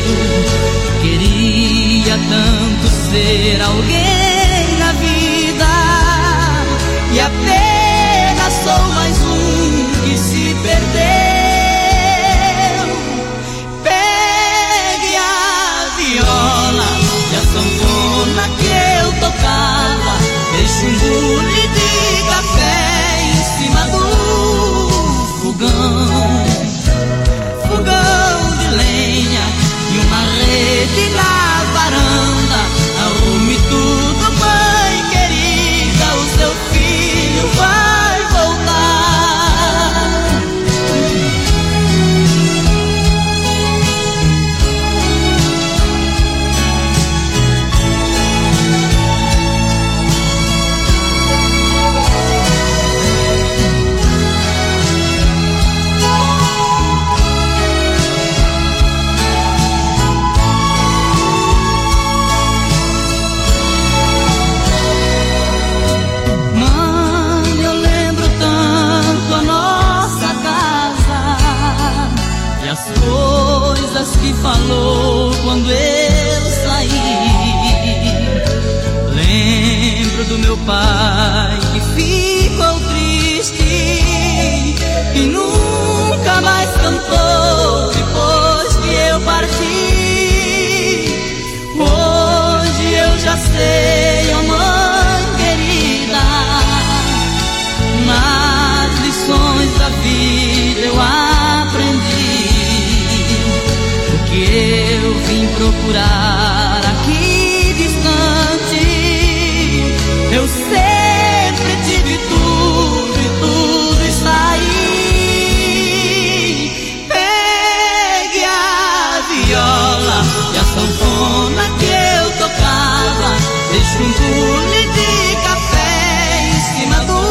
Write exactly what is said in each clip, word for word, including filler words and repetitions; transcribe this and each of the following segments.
Queria tanto ser alguém na vida e apenas sou mais um que se perdeu. Pegue a viola e a sanfona que eu tocava, deixe um bule de café em cima do fogão, fogão de lenha e uma rede na varanda. Arrume tudo, mãe querida, o seu filho vai voltar. Coisas que falou quando eu saí. Lembro do meu pai que ficou triste e nunca mais cantou depois que eu parti. Hoje eu já sei, oh mãe querida, nas lições da vida eu aprendi que eu vim procurar aqui distante. Eu sempre tive tudo e tudo está aí. Pegue a viola e a sanfona que eu tocava, deixe um bule de café em cima do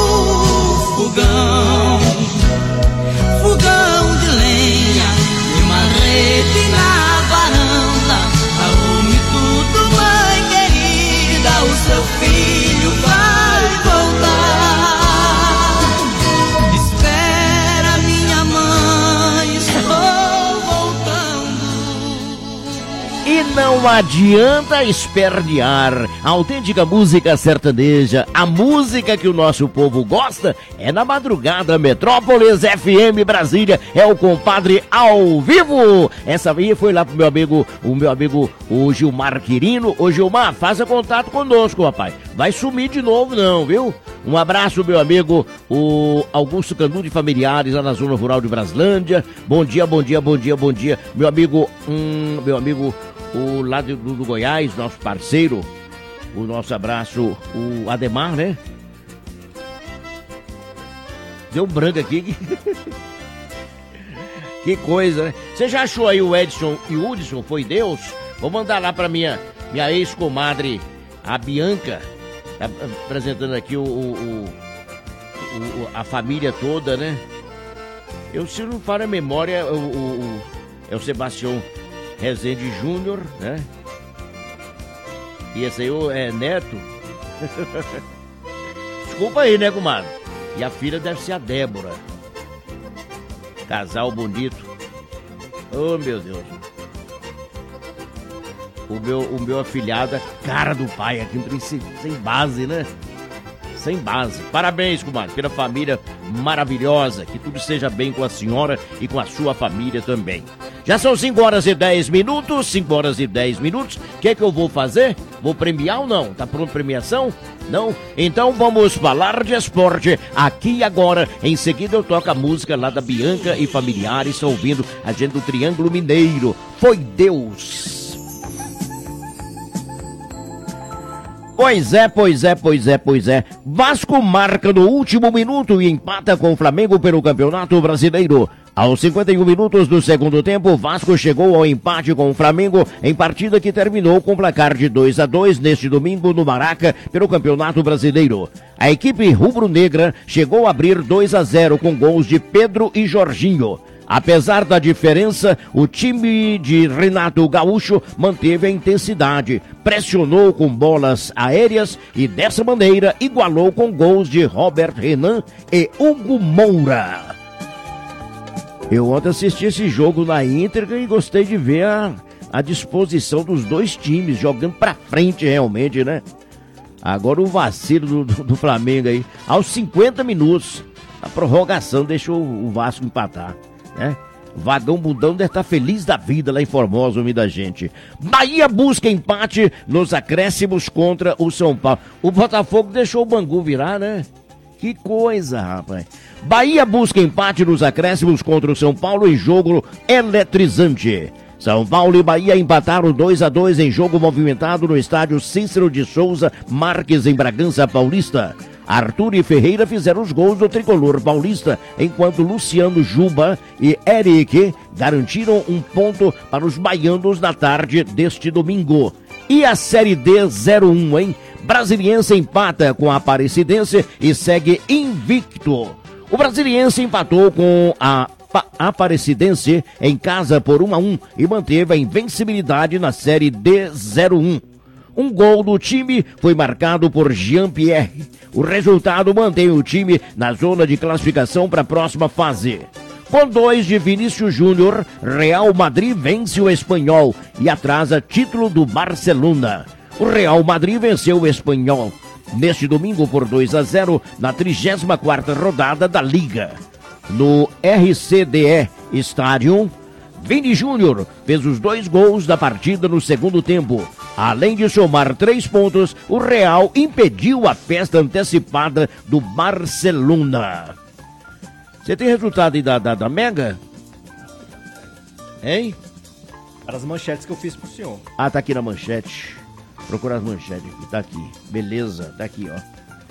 fogão, fogão de lenha, rede na varanda. Arrume tudo, mãe querida, o seu filho vai voltar. Espera, minha mãe, estou voltando. E não adianta espernear. A autêntica música sertaneja, a música que o nosso povo gosta, é na madrugada. Metrópolis F M Brasília, é o compadre ao vivo. Essa aí foi lá pro meu amigo, o meu amigo o Gilmar Quirino. Ô Gilmar, faça contato conosco, rapaz. Vai sumir de novo não, viu? Um abraço, meu amigo, o Augusto Canu de Familiares, lá na zona rural de Braslândia. Bom dia, bom dia, bom dia, bom dia. Meu amigo, hum, meu amigo, o lá do, do Goiás, nosso parceiro. O nosso abraço, o Ademar, né? Deu um branco aqui. Que coisa, né? Você já achou aí o Edson e o Hudson? Foi Deus? Vou mandar lá pra minha, minha ex-comadre, a Bianca. Tá apresentando aqui o, o, o, a família toda, né? Eu, se não falha a memória, o, o, o, é o Sebastião Rezende Júnior, né? E esse aí é neto. Desculpa aí, né, comadre? E a filha deve ser a Débora. Casal bonito. Oh, meu Deus. O meu, o meu afilhado, a cara do pai aqui, sem, sem base, né? Sem base. Parabéns, comadre, pela família maravilhosa. Que tudo seja bem com a senhora e com a sua família também. Já são cinco horas e dez minutos, cinco horas e dez minutos. O que é que eu vou fazer? Vou premiar ou não? Tá pronto premiação? Não? Então vamos falar de esporte aqui e agora. Em seguida eu toco a música lá da Bianca e familiares. Estão ouvindo a gente do Triângulo Mineiro. Foi Deus. Pois é, pois é, pois é, pois é. Vasco marca no último minuto e empata com o Flamengo pelo Campeonato Brasileiro. Aos cinquenta e um minutos do segundo tempo, o Vasco chegou ao empate com o Flamengo em partida que terminou com placar de dois a dois neste domingo no Maraca pelo Campeonato Brasileiro. A equipe rubro-negra chegou a abrir dois a zero com gols de Pedro e Jorginho. Apesar da diferença, o time de Renato Gaúcho manteve a intensidade, pressionou com bolas aéreas e dessa maneira igualou com gols de Robert Renan e Hugo Moura. Eu ontem assisti esse jogo na íntegra e gostei de ver a, à disposição dos dois times, jogando pra frente realmente, né? Agora o vacilo do, do, do Flamengo aí, aos cinquenta minutos, a prorrogação deixou o Vasco empatar, né? Vagão Bundão deve estar feliz da vida lá em Formosa, homem da gente. Bahia busca empate nos acréscimos contra o São Paulo. O Botafogo deixou o Bangu virar, né? Que coisa, rapaz. Bahia busca empate nos acréscimos contra o São Paulo em jogo eletrizante. São Paulo e Bahia empataram dois a dois em jogo movimentado no estádio Cícero de Souza Marques, em Bragança Paulista. Arthur e Ferreira fizeram os gols do tricolor paulista, enquanto Luciano Juba e Eric garantiram um ponto para os baianos na tarde deste domingo. E a Série D zero um, hein? Brasiliense empata com a Aparecidense e segue invicto. O Brasiliense empatou com a Aparecidense em casa por um a um e manteve a invencibilidade na Série D zero um. Um gol do time foi marcado por Jean-Pierre. O resultado mantém o time na zona de classificação para a próxima fase. Com dois de Vinícius Júnior, Real Madrid vence o Espanhol e atrasa título do Barcelona. O Real Madrid venceu o Espanhol neste domingo por dois a zero na trigésima quarta rodada da Liga. No R C D E Stadium, Vini Júnior fez os dois gols da partida no segundo tempo. Além de somar três pontos, o Real impediu a festa antecipada do Barcelona. Você tem resultado aí da, da, da Mega? Hein? Para as manchetes que eu fiz pro senhor. Ah, tá aqui na manchete. Procura as manchetes aqui, tá aqui. Beleza, tá aqui, ó.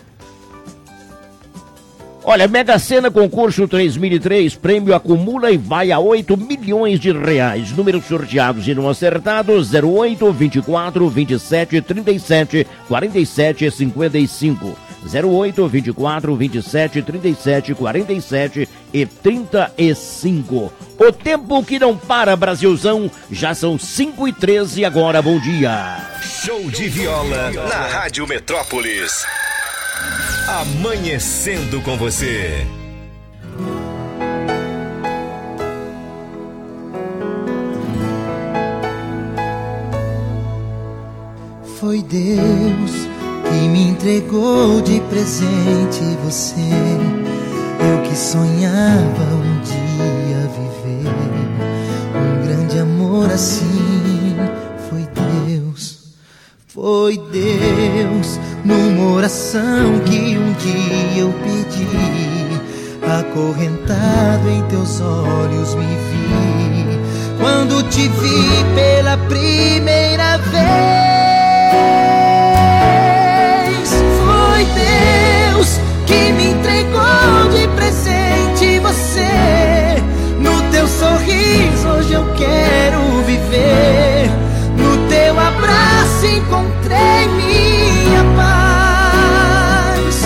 Olha, Mega Sena Concurso três mil e três, prêmio acumula e vai a oito milhões de reais. Números sorteados e não acertados, zero oito, vinte e quatro, vinte e sete, trinta e sete, quarenta e sete, cinquenta e cinco. zero oito, vinte e quatro, vinte e sete, trinta e sete, quarenta e sete e trinta e cinco. O tempo que não para, Brasilzão, já são cinco e treze agora, bom dia. Show de viola na Rádio Metrópolis. Amanhecendo com você. Foi Deus que me entregou de presente você. Eu que sonhava um dia viver um grande amor assim. Foi Deus, foi Deus, numa oração que um dia eu pedi, acorrentado em teus olhos me vi, quando te vi pela primeira vez. Foi Deus que me entregou de presente você. No teu sorriso hoje eu quero viver, no teu abraço encontrei minha paz.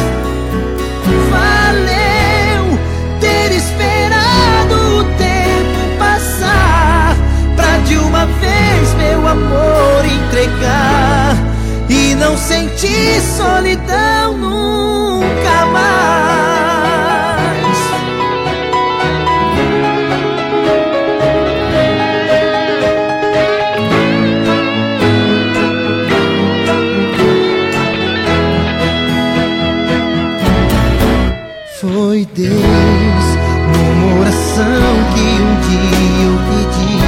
Valeu ter esperado o tempo passar, pra de uma vez meu amor entregar e não sentir solidão nunca mais. Foi Deus, numa oração que um dia eu pedi,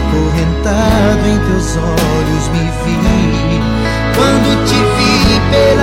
acorrentado em teus olhos me vi, quando te vi pela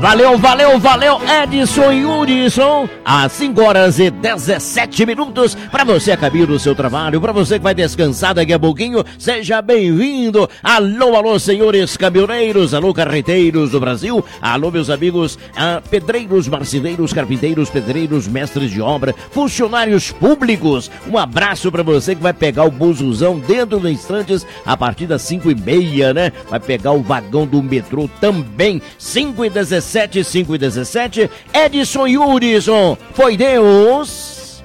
Valeu, valeu, valeu, Edson e Hudson. Às cinco horas e dezessete minutos. Para você a caminho do seu trabalho, para você que vai descansar daqui a pouquinho, seja bem-vindo. Alô, alô, senhores caminhoneiros, alô, carreteiros do Brasil. Alô, meus amigos, ah, pedreiros, marceneiros, carpinteiros, pedreiros, mestres de obra, funcionários públicos. Um abraço para você que vai pegar o buzuzão dentro de instantes, a partir das cinco e meia, né? Vai pegar o vagão do metrô também. cinco e dezessete, cinco e dezessete. Edson e Hudson, foi Deus.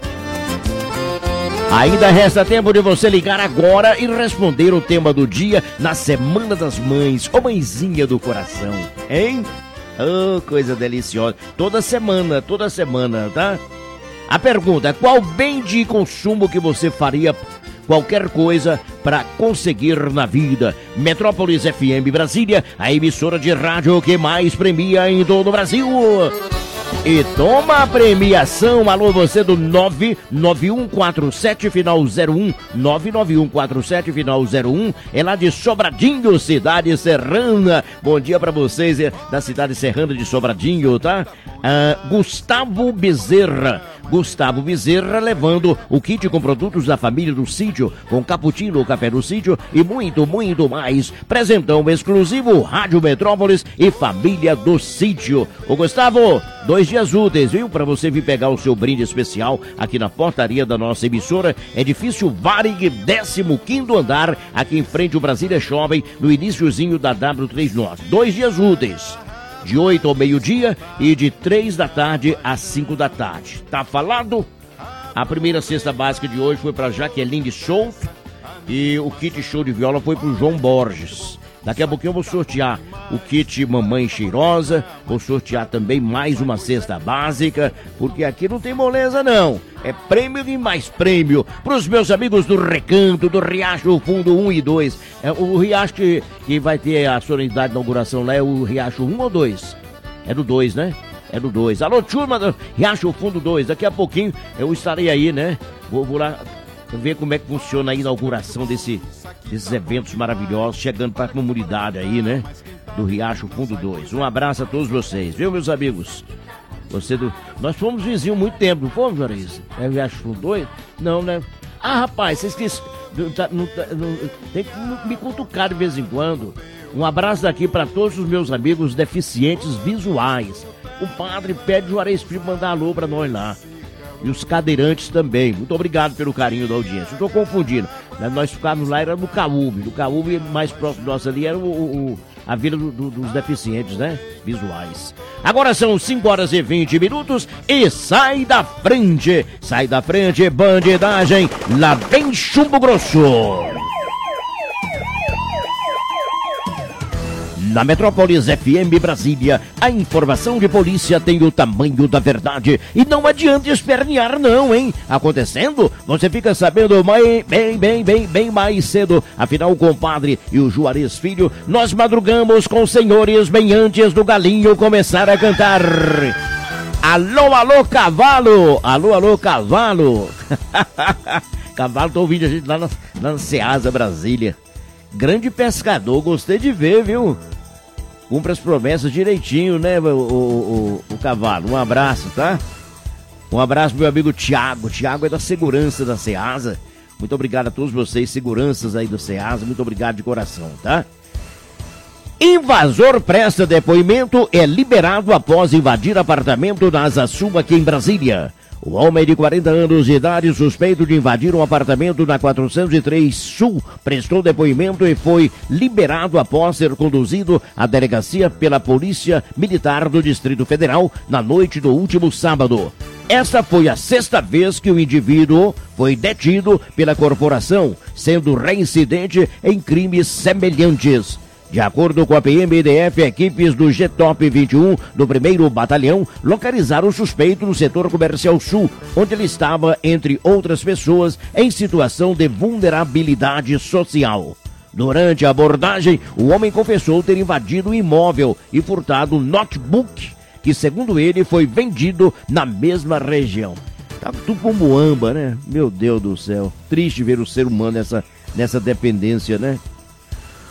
Ainda resta tempo de você ligar agora e responder o tema do dia na Semana das Mães. Ô mãezinha do coração, hein? Oh, coisa deliciosa. Toda semana, toda semana, tá? A pergunta: qual bem de consumo que você faria qualquer coisa para conseguir na vida? Metrópolis F M Brasília, a emissora de rádio que mais premia em todo o Brasil. E toma a premiação. Alô, você do nove nove um quatro sete final zero um, nove nove um quatro sete final zero um, é lá de Sobradinho, cidade serrana. Bom dia pra vocês é, da cidade serrana de Sobradinho, tá? Ah, Gustavo Bezerra. Gustavo Bezerra levando o kit com produtos da família do sítio, com cappuccino, café do sítio e muito, muito mais. Presentão exclusivo Rádio Metrópolis e família do sítio. Ô Gustavo, dois dias úteis, viu? Para você vir pegar o seu brinde especial aqui na portaria da nossa emissora, Edifício Varig, décimo quinto andar, aqui em frente ao Brasília Shopping, no iniciozinho da W três Norte. Dois dias úteis, de oito ao meio-dia e de três da tarde às cinco da tarde. Tá falado? A primeira cesta básica de hoje foi para Jaqueline Souto e o kit show de viola foi para o João Borges. Daqui a pouquinho eu vou sortear o kit Mamãe Cheirosa, vou sortear também mais uma cesta básica, porque aqui não tem moleza não, é prêmio e mais prêmio para os meus amigos do Recanto, do Riacho Fundo um e dois. É, o Riacho que, que vai ter a solenidade de inauguração lá é o Riacho um ou dois? É do dois, né? É do dois. Alô, turma do Riacho Fundo dois, daqui a pouquinho eu estarei aí, né? Vou, vou lá ver como é que funciona a inauguração desse, desses eventos maravilhosos, chegando para a comunidade aí, né? Do Riacho Fundo dois. Um abraço a todos vocês, viu, meus amigos? Você do... Nós fomos vizinhos há muito tempo, não fomos, Juarez? É o Riacho Fundo dois? Não, né? Ah, rapaz, vocês esqueci... Tem que me cutucar de vez em quando. Um abraço daqui para todos os meus amigos deficientes visuais. O padre pede o Juarez Filho mandar alô para nós lá. E os cadeirantes também. Muito obrigado pelo carinho da audiência. Estou confundindo. Nós ficávamos lá, era no Caúbe. No Caúbe, mais próximo de nós ali, era o, o, a vila do, do, dos deficientes, né? Visuais. Agora são cinco horas e vinte minutos e sai da frente. Sai da frente, bandidagem. Lá vem Chumbo Grosso. Na Metrópolis F M Brasília, a informação de polícia tem o tamanho da verdade e não adianta espernear não, hein? Acontecendo, você fica sabendo bem, bem, bem, bem, bem mais cedo. Afinal, o compadre e o Juarez Filho, nós madrugamos com os senhores bem antes do galinho começar a cantar. Alô, alô, cavalo! Alô, alô, cavalo! Cavalo, tô ouvindo a gente lá na, lá na Ceasa, Brasília. Grande pescador, gostei de ver, viu? Cumpre as promessas direitinho, né, o, o, o, o cavalo. Um abraço, tá? Um abraço pro meu amigo Tiago. Tiago é da segurança da Ceasa. Muito obrigado a todos vocês, seguranças aí do Ceasa. Muito obrigado de coração, tá? Invasor presta depoimento, é liberado após invadir apartamento na Asa Sul aqui em Brasília. O homem de quarenta anos de idade, suspeito de invadir um apartamento na quatrocentos e três Sul, prestou depoimento e foi liberado após ser conduzido à delegacia pela Polícia Militar do Distrito Federal na noite do último sábado. Esta foi a sexta vez que o indivíduo foi detido pela corporação, sendo reincidente em crimes semelhantes. De acordo com a P M D F, equipes do G T O P vinte e um do primeiro Batalhão localizaram o suspeito no setor comercial sul, onde ele estava, entre outras pessoas, em situação de vulnerabilidade social. Durante a abordagem, o homem confessou ter invadido o imóvel e furtado um notebook, que, segundo ele, foi vendido na mesma região. Tá tudo como muamba, né? Meu Deus do céu. Triste ver o ser humano nessa, nessa dependência, né?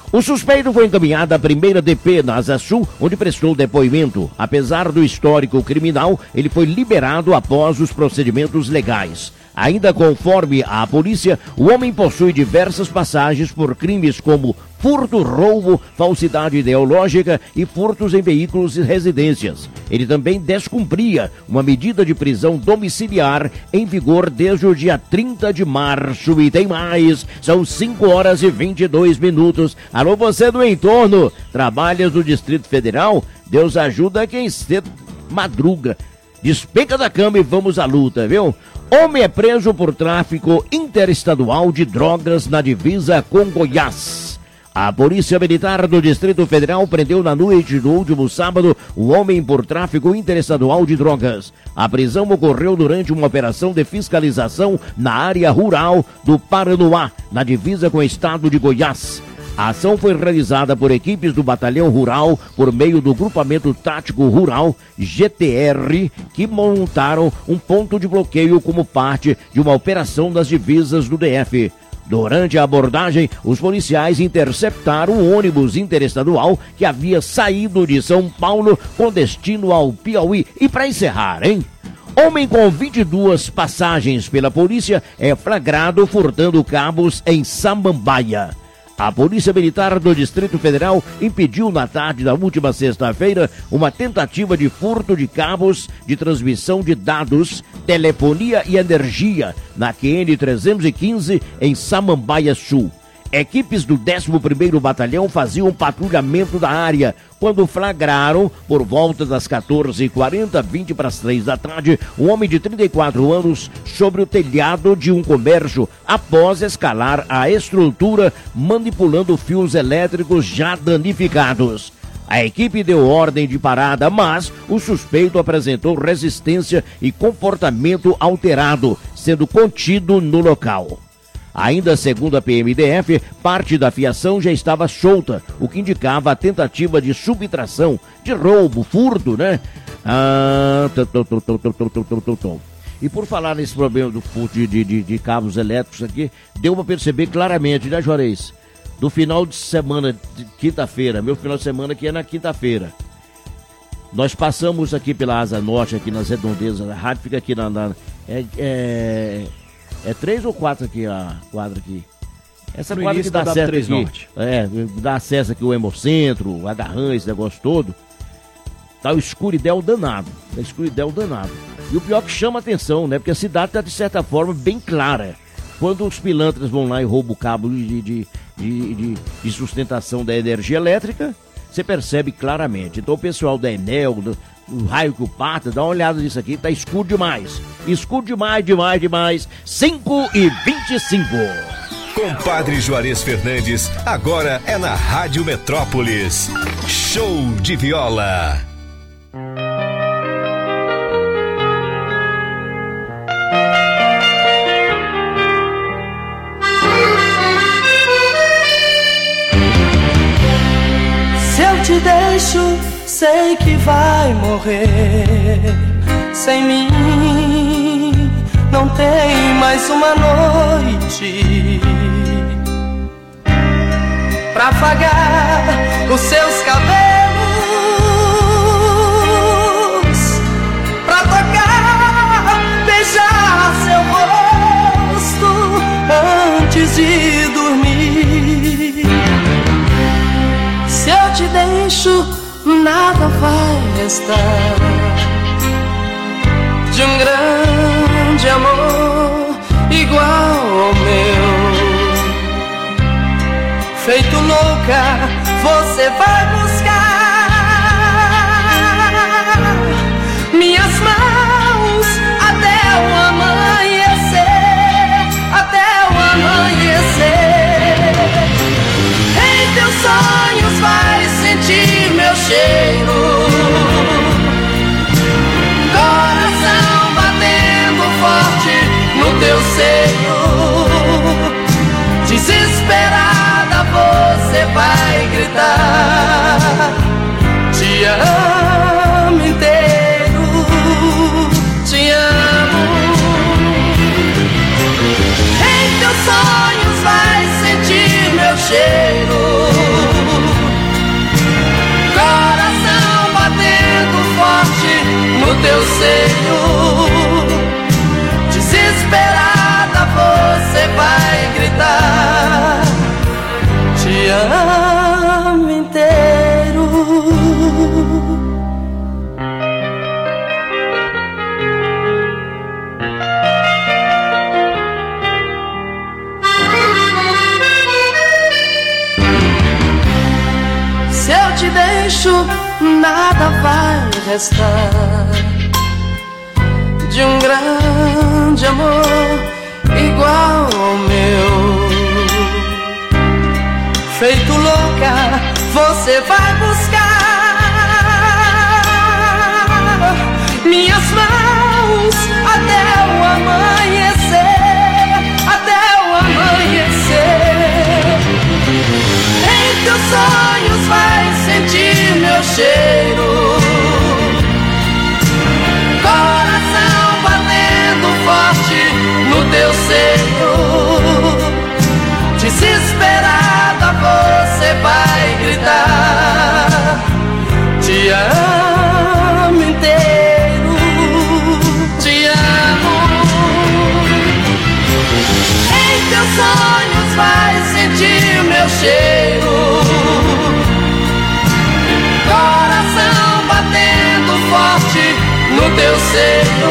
O suspeito foi encaminhado à primeira D P na Asa Sul, onde prestou depoimento. Apesar do histórico criminal, ele foi liberado após os procedimentos legais. Ainda conforme a polícia, o homem possui diversas passagens por crimes como furto, roubo, falsidade ideológica e furtos em veículos e residências. Ele também descumpria uma medida de prisão domiciliar em vigor desde o dia trinta de março. E tem mais, são cinco horas e vinte e dois minutos. Alô, você do entorno, trabalhas no Distrito Federal? Deus ajuda quem cedo madruga. Despenca da cama e vamos à luta, viu? Homem é preso por tráfico interestadual de drogas na divisa com Goiás. A Polícia Militar do Distrito Federal prendeu na noite do último sábado um homem por tráfico interestadual de drogas. A prisão ocorreu durante uma operação de fiscalização na área rural do Paranoá, na divisa com o estado de Goiás. A ação foi realizada por equipes do Batalhão Rural por meio do Grupamento Tático Rural, G T R, que montaram um ponto de bloqueio como parte de uma operação das divisas do D F. Durante a abordagem, os policiais interceptaram um ônibus interestadual que havia saído de São Paulo com destino ao Piauí. E para encerrar, hein? Homem com vinte e duas passagens pela polícia é flagrado furtando cabos em Samambaia. A Polícia Militar do Distrito Federal impediu na tarde da última sexta-feira uma tentativa de furto de cabos de transmissão de dados, telefonia e energia na Q N trezentos e quinze em Samambaia Sul. Equipes do décimo primeiro Batalhão faziam patrulhamento da área quando flagraram, por volta das quatorze e quarenta, vinte para as três da tarde, um homem de trinta e quatro anos sobre o telhado de um comércio após escalar a estrutura manipulando fios elétricos já danificados. A equipe deu ordem de parada, mas o suspeito apresentou resistência e comportamento alterado, sendo contido no local. Ainda segundo a P M D F, parte da fiação já estava solta, o que indicava a tentativa de subtração, de roubo, furto, né? Ah, tô, tô, tô, tô, tô, tô, tô, tô. E por falar nesse problema do furto de, de, de cabos elétricos aqui, deu para perceber claramente, né, Juarez? Do final de semana, de quinta-feira, meu final de semana aqui é na quinta-feira. Nós passamos aqui pela Asa Norte, aqui nas redondezas, a rádio fica aqui na... na é, é, É três ou quatro aqui a quadra aqui? Essa no quadra que dá acesso aqui, Norte. é, dá acesso aqui o Hemocentro, o Agarran, esse negócio todo. Tá o escuridão danado, tá o escuridão danado. E o pior que chama atenção, né? Porque a cidade tá de certa forma bem clara. Quando os pilantras vão lá e roubam o cabo de, de, de, de, de sustentação da energia elétrica, você percebe claramente. Então o pessoal da Enel, do, o raio que o pata, dá uma olhada nisso aqui, tá escuro demais. Escuro demais, demais, demais. cinco e vinte e cinco. Compadre Juarez Fernandes, agora é na Rádio Metrópolis. Show de viola. Se eu te deixo, sei que vai morrer sem mim. Não tem mais uma noite pra afagar os seus cabelos, pra tocar, beijar seu rosto antes de dormir. Se eu te deixo, nada vai restar de um grande amor igual ao meu. Feito louca, você vai buscar minhas mãos até o amanhecer, até o amanhecer. Em teus sonhos vai sentir meu cheiro, coração batendo forte no teu seio. Desesperada você vai gritar, Desesperada você vai gritar: te amo inteiro. Se eu te deixo, nada vai restar de um grande amor igual ao meu. Feito louca, você vai buscar minhas mãos até o amanhecer, até o amanhecer. Em teus sonhos vai sentir meu cheiro, coração batendo forte no teu seio. Desesperada você vai gritar: te amo inteiro, te amo. Em teus sonhos vai sentir meu cheiro, coração batendo forte no teu seio.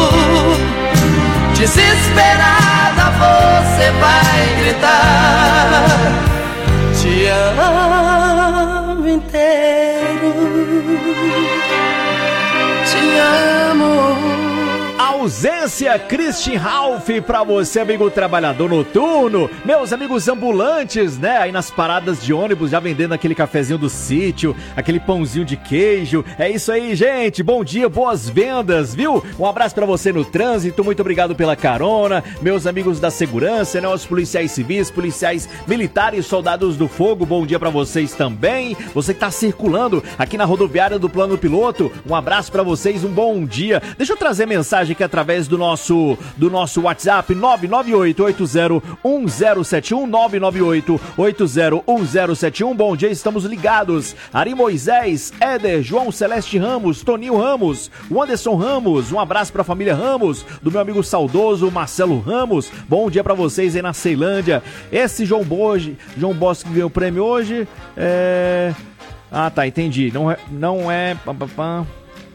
Desesperada você vai gritar: te amo inteiro, te amo. Ausência Christian Ralph pra você, amigo trabalhador noturno, meus amigos ambulantes, né, aí nas paradas de ônibus já vendendo aquele cafezinho do sítio, aquele pãozinho de queijo. É isso aí, gente, bom dia, boas vendas, viu? Um abraço pra você no trânsito, muito obrigado pela carona, meus amigos da segurança, né, os policiais civis, policiais militares, soldados do fogo, bom dia pra vocês também. Você que tá circulando aqui na rodoviária do Plano Piloto, um abraço pra vocês, um bom dia. Deixa eu trazer mensagem aqui através do nosso, do nosso WhatsApp nove nove oito oito zero um zero sete um, nove nove oito oito zero um zero sete um. Bom dia, estamos ligados. Ari Moisés, Éder, João Celeste Ramos, Toninho Ramos, o Anderson Ramos, um abraço pra família Ramos, do meu amigo saudoso Marcelo Ramos. Bom dia pra vocês aí na Ceilândia. Esse João Boge, João Bosque que ganhou o prêmio hoje é... Ah, tá, entendi. Não é... Não é... Pam, pam, pam.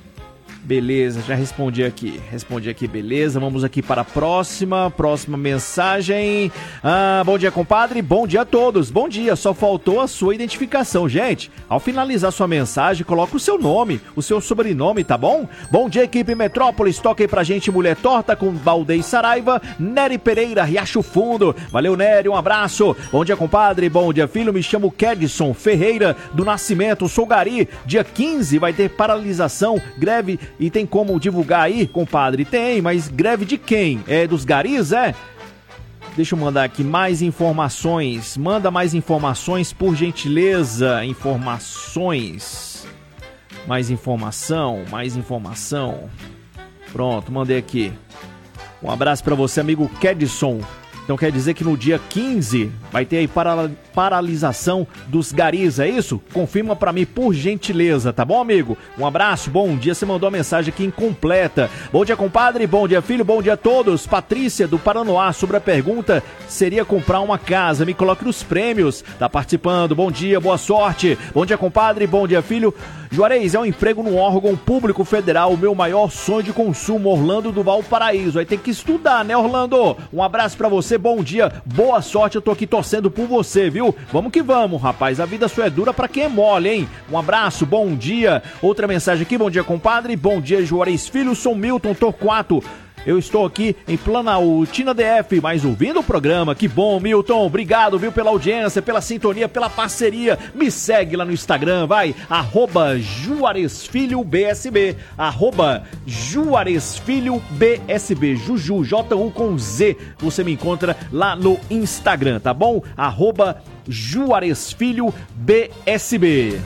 Beleza, já respondi aqui, respondi aqui, beleza, vamos aqui para a próxima, próxima mensagem. Ah, bom dia, compadre, bom dia a todos, bom dia, só faltou a sua identificação, gente. Ao finalizar sua mensagem, coloca o seu nome, o seu sobrenome, tá bom? Bom dia, equipe Metrópolis, toca aí pra gente Mulher Torta com Valdez Saraiva, Nery Pereira, Riacho Fundo. Valeu, Nery, um abraço. Bom dia, compadre, bom dia, filho, me chamo Kedson Ferreira do Nascimento, sou Gari, dia quinze vai ter paralisação, greve. E tem como divulgar aí, compadre? Tem, mas greve de quem? É dos garis, é? Deixa eu mandar aqui mais informações. Manda mais informações, por gentileza. Informações. Mais informação, mais informação. Pronto, mandei aqui. Um abraço pra você, amigo Kedson. Então quer dizer que no dia quinze vai ter aí para, paralisação dos garis, é isso? Confirma pra mim, por gentileza, tá bom, amigo? Um abraço, bom dia, você mandou a mensagem aqui incompleta. Bom dia, compadre, bom dia, filho, bom dia a todos. Patrícia, do Paranoá, sobre a pergunta, seria comprar uma casa, me coloque nos prêmios. Tá participando, bom dia, boa sorte. Bom dia, compadre, bom dia, filho. Juarez, é um emprego num órgão público federal, o meu maior sonho de consumo, Orlando do Valparaíso. Aí tem que estudar, né, Orlando? Um abraço pra você, bom dia, boa sorte, eu tô aqui torcendo por você, viu? Vamos que vamos, rapaz, a vida só é dura pra quem é mole, hein? Um abraço, bom dia. Outra mensagem aqui, bom dia, compadre, bom dia, Juarez Filho, sou Milton Torquato. Eu estou aqui em Planaltina D F, mas ouvindo o programa. Que bom, Milton. Obrigado, viu, pela audiência, pela sintonia, pela parceria. Me segue lá no Instagram, vai. Arroba Juarez Filho B S B. Arroba Juarez Filho B S B. Juju, J U com Z. Você me encontra lá no Instagram, tá bom? Arroba Juarez Filho B S B.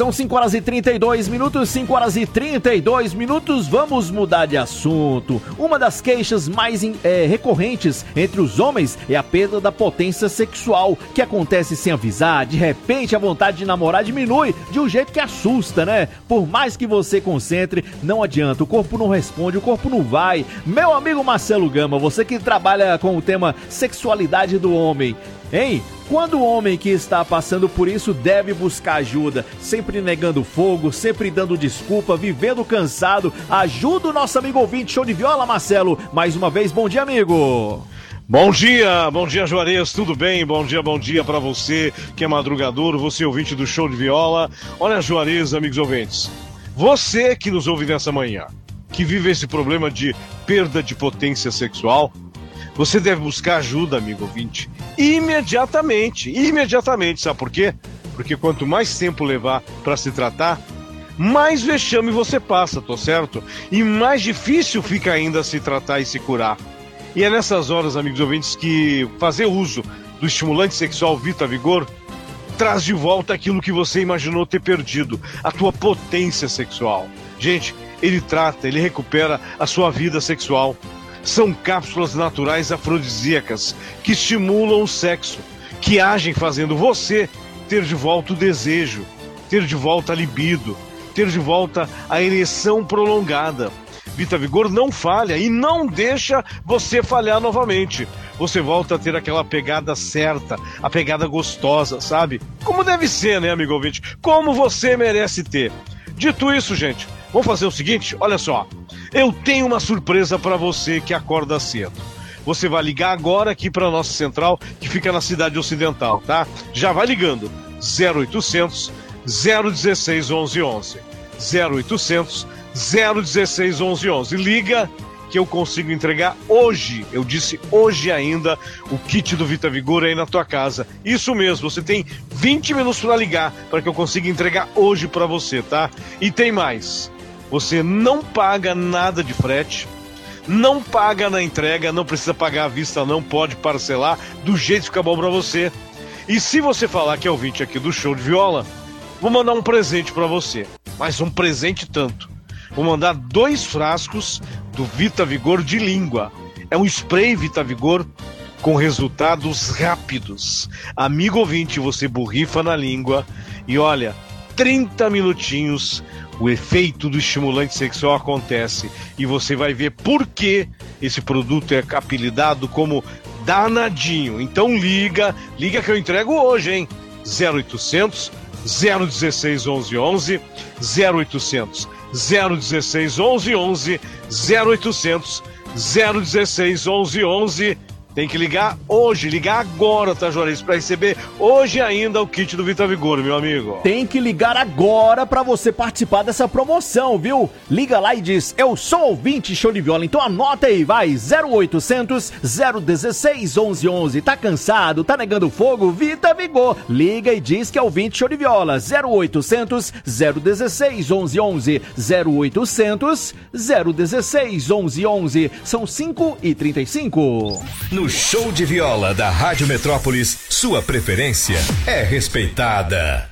São cinco horas e trinta e dois minutos, cinco horas e trinta e dois minutos, vamos mudar de assunto. Uma das queixas mais é, recorrentes entre os homens é a perda da potência sexual, que acontece sem avisar. De repente a vontade de namorar diminui de um jeito que assusta, né? Por mais que você concentre, não adianta, o corpo não responde, o corpo não vai. Meu amigo Marcelo Gama, você que trabalha com o tema sexualidade do homem, hein? Quando o homem que está passando por isso deve buscar ajuda, sempre negando fogo, sempre dando desculpa, vivendo cansado, ajuda o nosso amigo ouvinte Show de Viola, Marcelo. Mais uma vez, bom dia, amigo. Bom dia, bom dia, Juarez, tudo bem? Bom dia, bom dia pra você que é madrugador, você ouvinte do Show de Viola. Olha, Juarez, amigos ouvintes, você que nos ouve nessa manhã, que vive esse problema de perda de potência sexual, você deve buscar ajuda, amigo ouvinte, imediatamente, imediatamente, sabe por quê? Porque quanto mais tempo levar para se tratar, mais vexame você passa, tô certo? E mais difícil fica ainda se tratar e se curar. E é nessas horas, amigos ouvintes, que fazer uso do estimulante sexual Vita Vigor traz de volta aquilo que você imaginou ter perdido, a tua potência sexual. Gente, ele trata, ele recupera a sua vida sexual. São cápsulas naturais afrodisíacas que estimulam o sexo, que agem fazendo você ter de volta o desejo, ter de volta a libido, ter de volta a ereção prolongada. Vita Vigor não falha e não deixa você falhar novamente. Você volta a ter aquela pegada certa, a pegada gostosa, sabe? Como deve ser, né, amigo ouvinte? Como você merece ter. Dito isso, gente, vamos fazer o seguinte, olha só. Eu tenho uma surpresa para você que acorda cedo. Você vai ligar agora aqui para a nossa central, que fica na cidade ocidental, tá? Já vai ligando. zero oitocentos, zero dezesseis, onze onze. zero oitocentos, zero dezesseis, onze onze. Liga que eu consigo entregar hoje, eu disse hoje ainda, o kit do Vita Vigor aí na tua casa. Isso mesmo, você tem vinte minutos para ligar, para que eu consiga entregar hoje para você, tá? E tem mais, você não paga nada de frete, não paga na entrega, não precisa pagar à vista não, pode parcelar, do jeito que fica bom para você. E se você falar que é ouvinte aqui do Show de Viola, vou mandar um presente para você, mas um presente tanto. Vou mandar dois frascos do Vita Vigor de língua. É um spray Vita Vigor com resultados rápidos. Amigo ouvinte, você borrifa na língua e olha, trinta minutinhos, o efeito do estimulante sexual acontece e você vai ver por que esse produto é apelidado como danadinho. Então liga, liga que eu entrego hoje, hein? zero oitocentos, zero dezesseis, onze onze, zero oitocentos, zero dezesseis, onze onze, zero oitocentos, zero dezesseis, onze onze. Tem que ligar hoje, ligar agora, tá, Juarez? Pra receber hoje ainda o kit do Vita Vigor, meu amigo. Tem que ligar agora pra você participar dessa promoção, viu? Liga lá e diz, eu sou ouvinte Show de Viola, então anota aí, vai, zero oitocentos, zero dezesseis, onze onze. Tá cansado, tá negando fogo? Vita Vigor. Liga e diz que é ouvinte Show de Viola, zero oitocentos, zero dezesseis, onze onze, zero oitocentos, zero dezesseis, onze onze. São cinco e trinta e cinco. No Show de Viola da Rádio Metrópolis, sua preferência é respeitada.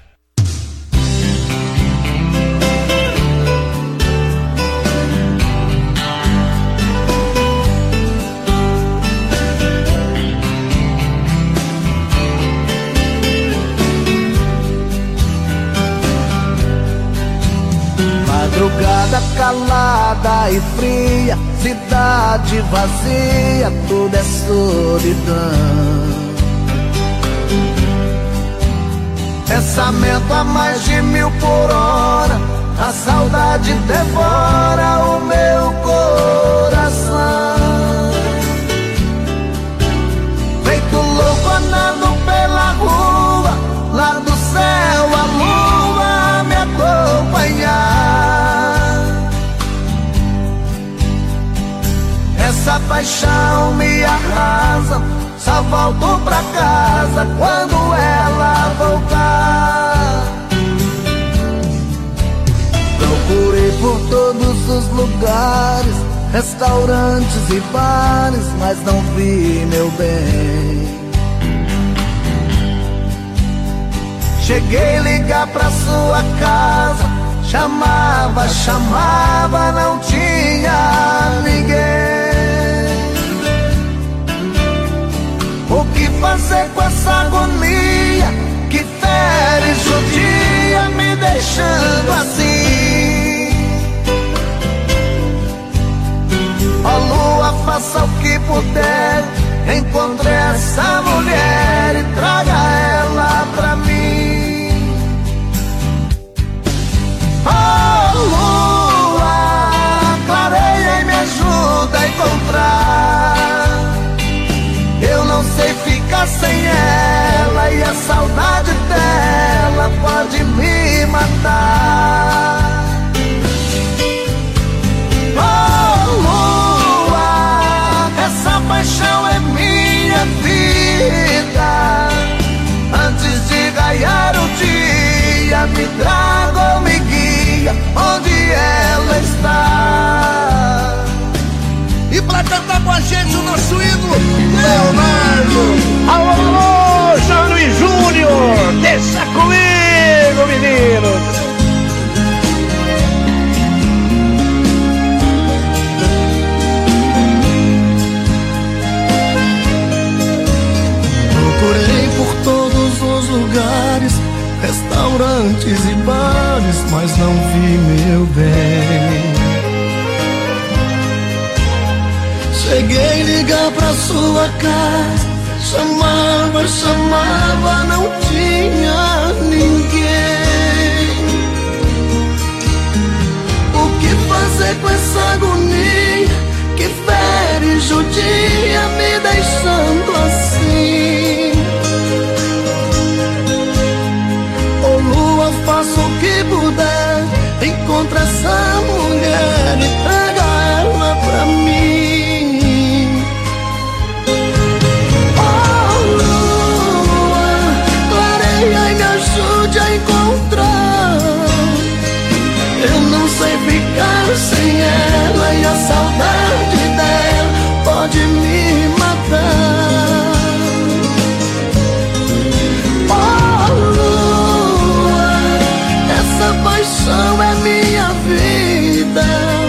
Madrugada calada e fria, cidade vazia, tudo é solidão. Pensamento a mais de mil por hora, a saudade devora o meu coração. Feito louco andando pela rua, lá do céu a lua me acompanhar. Essa paixão me arrasa, só volto pra casa quando ela voltar. Procurei por todos os lugares, restaurantes e bares, mas não vi meu bem. Cheguei a ligar pra sua casa, chamava, chamava, não tinha ninguém. O que fazer com essa agonia que fere, judia, me deixando assim? Ó lua, faça o que puder, encontre essa mulher e traga ela pra mim. Oh lua, clareia e me ajuda a encontrar. Eu não sei ficar sem ela e a saudade dela pode me matar. Oh lua, essa paixão é minha vida. Antes de raiar o dia, me traga ou me guia onde ela está. E pra cantar com a gente o nosso ídolo, Leonardo. Alô, alô, Jânio e Júnior, deixa comigo, meninos. Procurei por todos os lugares, restaurantes e bares, mas não vi meu bem. Cheguei a ligar pra sua casa, chamava, chamava, não tinha ninguém. O que fazer com essa agonia que fere e judia, me deixando assim? Ô lua, faça o que puder, encontre essa mulher e traga ela pra mim. Ajude a encontrar. Eu não sei ficar sem ela e a saudade dela pode me matar. Oh lua, essa paixão é minha vida.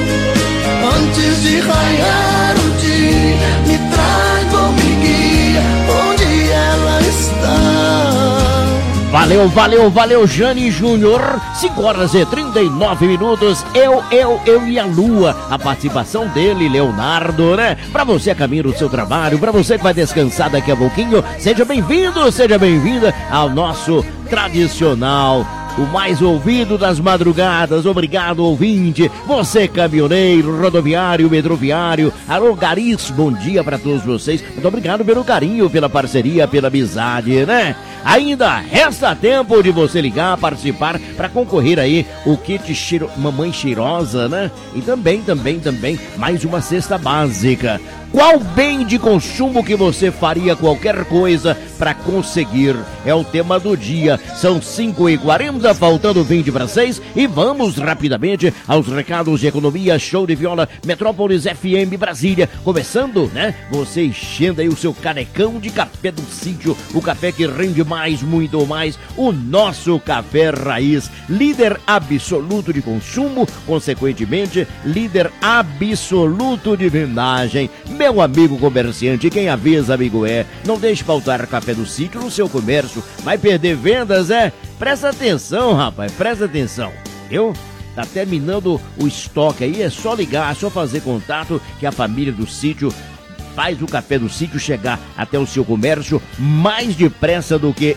Antes de raiar o dia, me traga ou me guia onde ela está. Valeu, valeu, valeu, Jane Júnior. cinco horas e trinta e nove minutos. Eu, eu, eu e a Lua. A participação dele, Leonardo, né? Pra você a caminho do seu trabalho, pra você que vai descansar daqui a pouquinho, seja bem-vindo, seja bem-vinda ao nosso tradicional, o mais ouvido das madrugadas. Obrigado, ouvinte. Você, caminhoneiro, rodoviário, metroviário. Alô, Garis, bom dia pra todos vocês. Muito obrigado pelo carinho, pela parceria, pela amizade, né? Ainda resta tempo de você ligar, participar para concorrer aí o kit cheiro... Mamãe Cheirosa, né? E também, também, também mais uma cesta básica. Qual bem de consumo que você faria qualquer coisa para conseguir? É o tema do dia. São cinco e quarenta, faltando vinte para seis. E vamos rapidamente aos recados de economia. Show de viola, Metrópolis F M Brasília. Começando, né? Você enchendo aí o seu canecão de café do sítio. O café que rende mais, muito mais. O nosso café raiz. Líder absoluto de consumo. Consequentemente, líder absoluto de vendagem. Meu amigo comerciante, quem avisa, amigo é, não deixe faltar café do sítio no seu comércio, vai perder vendas, é? Presta atenção, rapaz, presta atenção, viu? Tá terminando o estoque aí, é só ligar, é só fazer contato que a família do sítio faz o café do sítio chegar até o seu comércio mais depressa do que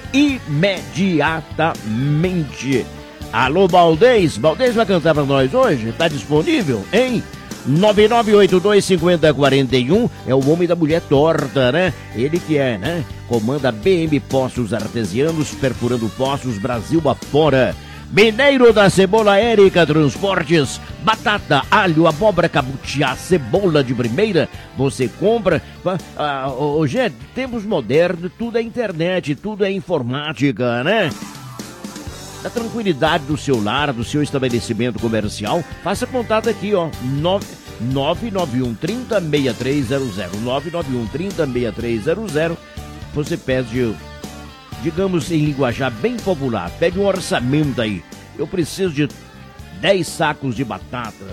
imediatamente. Alô, Baldez, Baldez vai cantar pra nós hoje? Tá disponível, hein? nove nove oito dois cinco zero quatro um é o homem da mulher torta, né? Ele que é, né? Comanda B M Poços Artesianos, perfurando poços Brasil afora. Mineiro da Cebola Érica Transportes, batata, alho, abóbora, cabutiá, cebola de primeira, você compra. Ah, oh, gente, tempos modernos, tudo é internet, tudo é informática, né? Da tranquilidade do seu lar, do seu estabelecimento comercial, faça contato aqui, ó, nove nove um três zero seis três zero zero, nove nove um três zero seis três zero zero. Você pede digamos em linguajar bem popular, pede um orçamento aí. Eu preciso de dez sacos de batata,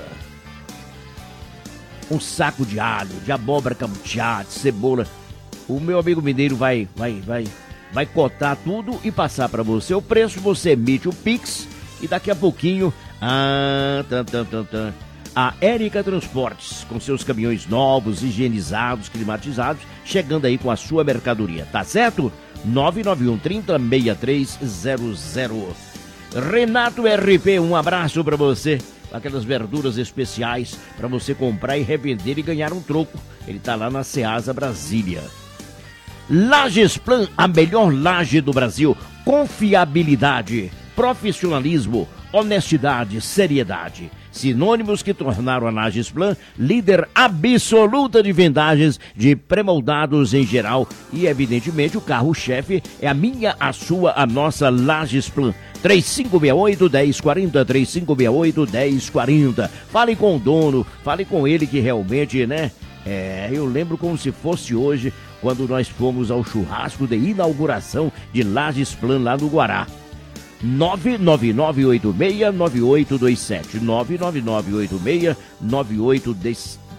um saco de alho, de abóbora cabotiá, de cebola. O meu amigo mineiro vai, vai, vai, vai cotar tudo e passar para você o preço. Você emite o Pix e daqui a pouquinho ah, tan, tan, tan, tan, a Érica Transportes, com seus caminhões novos, higienizados, climatizados, chegando aí com a sua mercadoria, tá certo? nove nove um, trinta, sessenta e três zero zero. Renato R P, um abraço para você. Aquelas verduras especiais para você comprar e revender e ganhar um troco. Ele tá lá na Ceasa Brasília. Lagesplan, a melhor laje do Brasil. Confiabilidade, profissionalismo, honestidade, seriedade. Sinônimos que tornaram a Lagesplan líder absoluta de vendagens de pré-moldados em geral. E, evidentemente, o carro-chefe é a minha, a sua, a nossa Lagesplan. três cinco seis oito, um zero quatro zero, três cinco seis oito, um zero quatro zero. Fale com o dono, fale com ele que realmente, né? É, eu lembro como se fosse hoje, quando nós fomos ao churrasco de inauguração de Lagesplan lá no Guará. nove nove nove oito seis nove oito dois sete, nove nove nove oito seis nove oito dois sete,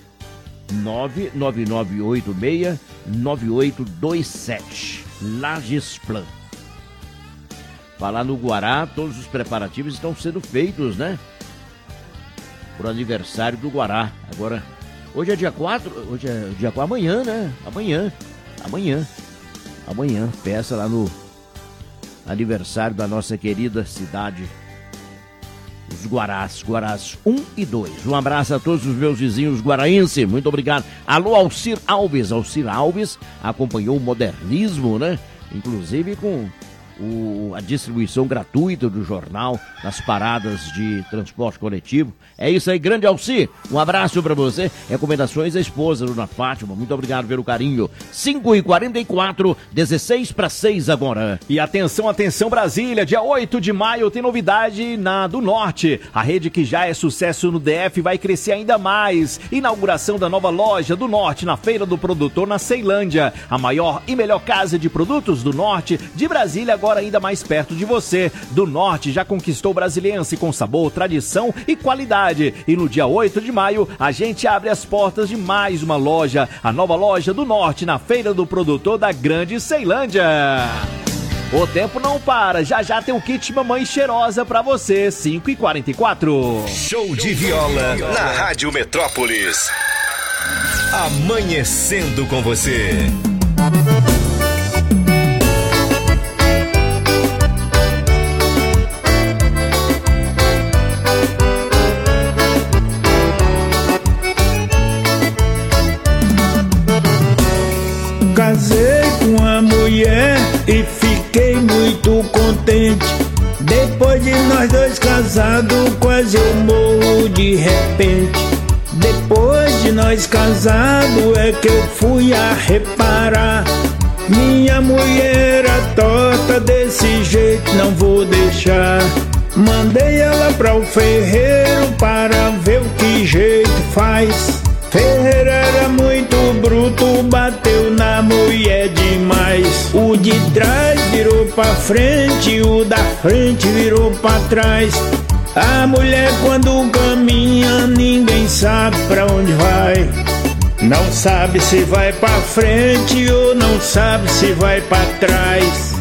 nove nove nove oito seis nove oito dois sete. Lagesplan. Falar no Guará, todos os preparativos estão sendo feitos, né? Pro aniversário do Guará. Agora, hoje é dia quatro, hoje é dia quatro, amanhã, né? Amanhã, amanhã, amanhã, peça lá no aniversário da nossa querida cidade, os Guarás, Guarás um e dois. Um abraço a todos os meus vizinhos guaraenses, muito obrigado. Alô, Alcir Alves, Alcir Alves acompanhou o modernismo, né? Inclusive com o, a distribuição gratuita do jornal nas paradas de transporte coletivo. É isso aí, grande Alci, um abraço pra você. Recomendações da esposa, Dona Fátima, muito obrigado pelo carinho. Cinco e quarenta e quatro, dezesseis para seis agora. E atenção, atenção Brasília, dia oito de maio tem novidade na do Norte. A rede que já é sucesso no D F vai crescer ainda mais. Inauguração da nova loja do Norte na Feira do Produtor na Ceilândia. A maior e melhor casa de produtos do Norte de Brasília, agora ainda mais perto de você. Do Norte já conquistou o brasiliense com sabor, tradição e qualidade. E no dia oito de maio, a gente abre as portas de mais uma loja, a nova loja do Norte, na Feira do Produtor da Grande Ceilândia. O tempo não para, já já tem o kit Mamãe Cheirosa pra você, cinco e quarenta e quatro. Show de viola na Rádio Metrópolis. Amanhecendo com você. Casei com a mulher e fiquei muito contente. Depois de nós dois casados, quase eu morro de repente. Depois de nós casados é que eu fui a reparar. Minha mulher era torta desse jeito, não vou deixar. Mandei ela para o ferreiro para ver o que jeito faz. Ferreiro era muito bruto, bateu na mulher demais. O de trás virou pra frente, o da frente virou pra trás. A mulher quando caminha, ninguém sabe pra onde vai. Não sabe se vai pra frente ou não sabe se vai pra trás.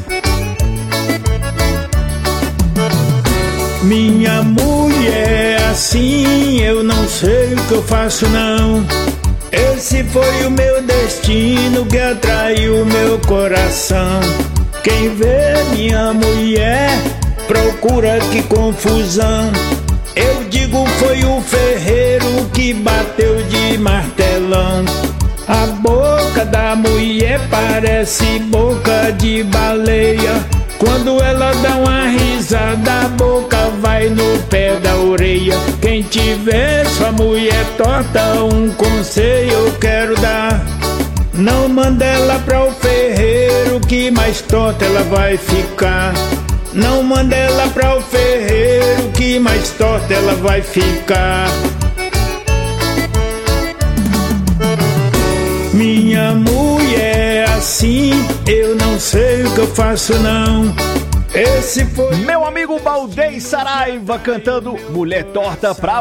Minha mulher assim, eu não sei o que eu faço não. Esse foi o meu destino que atraiu meu coração. Quem vê minha mulher procura que confusão. Eu digo foi o ferreiro que bateu de martelão. A boca da mulher parece boca de baleia. Quando ela dá uma risada, a boca vai no pé da orelha. Quem tiver sua mulher torta, um conselho eu quero dar. Não manda ela pra o ferreiro, que mais torta ela vai ficar. Não manda ela pra o ferreiro, que mais torta ela vai ficar. Minha mulher assim, eu não sei o que eu faço não. Esse foi meu amigo Baldei Saraiva cantando Mulher Torta pra